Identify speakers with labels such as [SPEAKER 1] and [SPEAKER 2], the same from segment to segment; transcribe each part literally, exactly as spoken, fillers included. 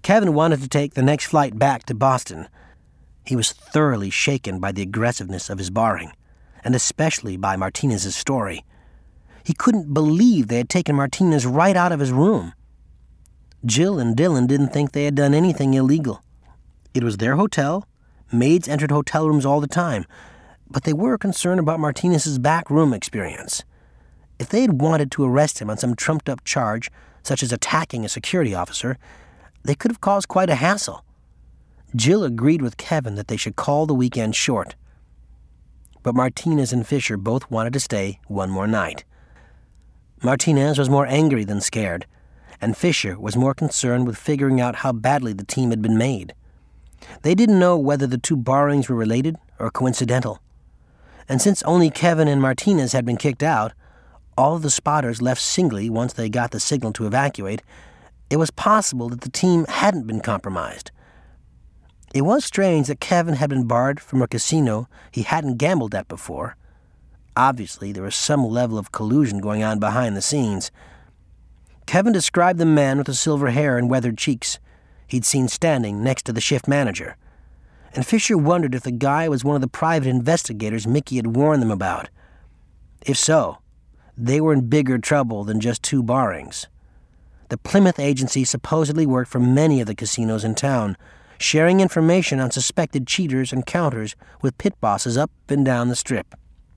[SPEAKER 1] Kevin wanted to take the next flight back to Boston. He was thoroughly shaken by the aggressiveness of his barring, and especially by Martinez's story. He couldn't believe they had taken Martinez right out of his room. Jill and Dylan didn't think they had done anything illegal. It was their hotel. Maids entered hotel rooms all the time, but they were concerned about Martinez's back room experience. If they had wanted to arrest him on some trumped-up charge, such as attacking a security officer, they could have caused quite a hassle. Jill agreed with Kevin that they should call the weekend short. But Martinez and Fisher both wanted to stay one more night. Martinez was more angry than scared, and Fisher was more concerned with figuring out how badly the team had been made. They didn't know whether the two borrowings were related or coincidental. And since only Kevin and Martinez had been kicked out, all of the spotters left singly once they got the signal to evacuate, it was possible that the team hadn't been compromised. It was strange that Kevin had been barred from a casino he hadn't gambled at before. Obviously, there was some level of collusion going on behind the scenes. Kevin described the man with the silver hair and weathered cheeks he'd seen standing next to the shift manager, and Fisher wondered if the guy was one of the private investigators Mickey had warned them about. If so, they were in bigger trouble than just two borrowings. The Plymouth agency supposedly worked for many of the casinos in town, sharing information on suspected cheaters and counters with pit bosses up and down the strip.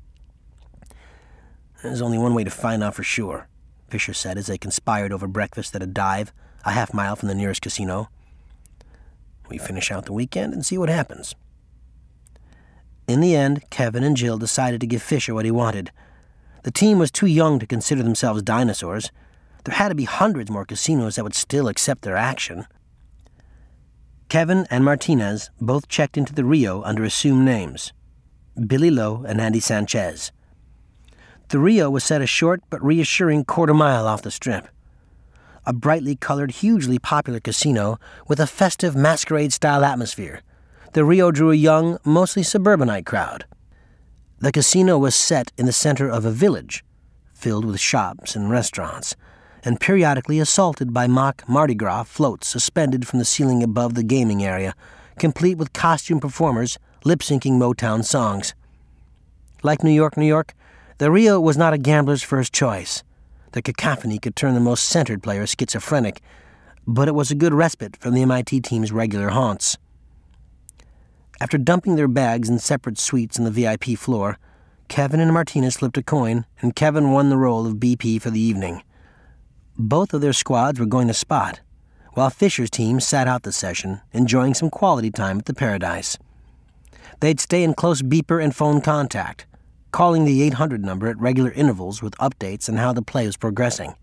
[SPEAKER 1] There's only one way to find out for sure, Fisher said as they conspired over breakfast at a dive a half mile from the nearest casino. We finish out the weekend and see what happens. In the end, Kevin and Jill decided to give Fisher what he wanted. The team was too young to consider themselves dinosaurs. There had to be hundreds more casinos that would still accept their action. Kevin and Martinez both checked into the Rio under assumed names, Billy Lowe and Andy Sanchez. The Rio was set a short but reassuring quarter mile off the strip. A brightly colored, hugely popular casino with a festive masquerade-style atmosphere. The Rio drew a young, mostly suburbanite crowd. The casino was set in the center of a village, filled with shops and restaurants, and periodically assaulted by mock Mardi Gras floats suspended from the ceiling above the gaming area, complete with costume performers lip-syncing Motown songs. Like New York, New York, the Rio was not a gambler's first choice. The cacophony could turn the most centered player schizophrenic, but it was a good respite from the M I T team's regular haunts. After dumping their bags in separate suites on the V I P floor, Kevin and Martinez flipped a coin, and Kevin won the role of B P for the evening. Both of their squads were going to spot, while Fisher's team sat out the session, enjoying some quality time at the Paradise. They'd stay in close beeper and phone contact, calling the eight hundred number at regular intervals with updates on how the play was progressing.